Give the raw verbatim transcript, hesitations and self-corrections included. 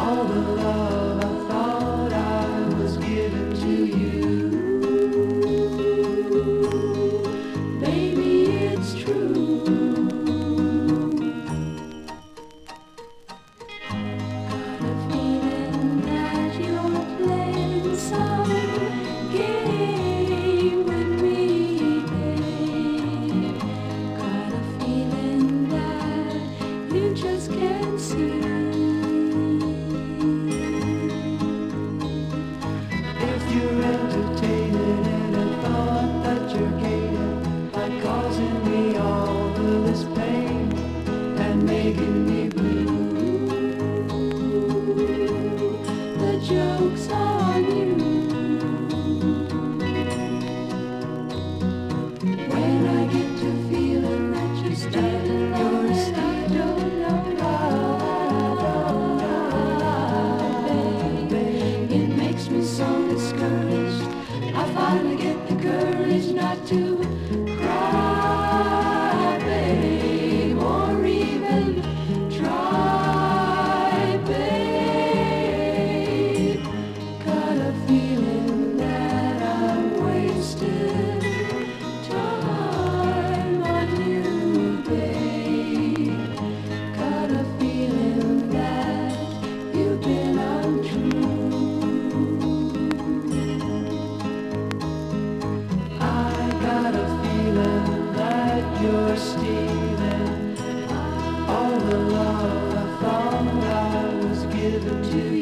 all the love I thought I was giving to you. Baby, it's true. Got a feeling that you're playing some game with me, babe. Got a feeling that you just can't see. If you're entertaining any thought that you're gaining by causing me all of this pain and making me blue, the joke's on you. When I get to feeling that you're standing on the side, don't know why, babe, it makes me so discouraged. I finally get the courage not to cry, babe, or even try, babe. Got a feeling that I'm wasting time on you, babe. Got a feeling that you've been untrue. I got a feeling that you're stealing all the love I thought I was giving to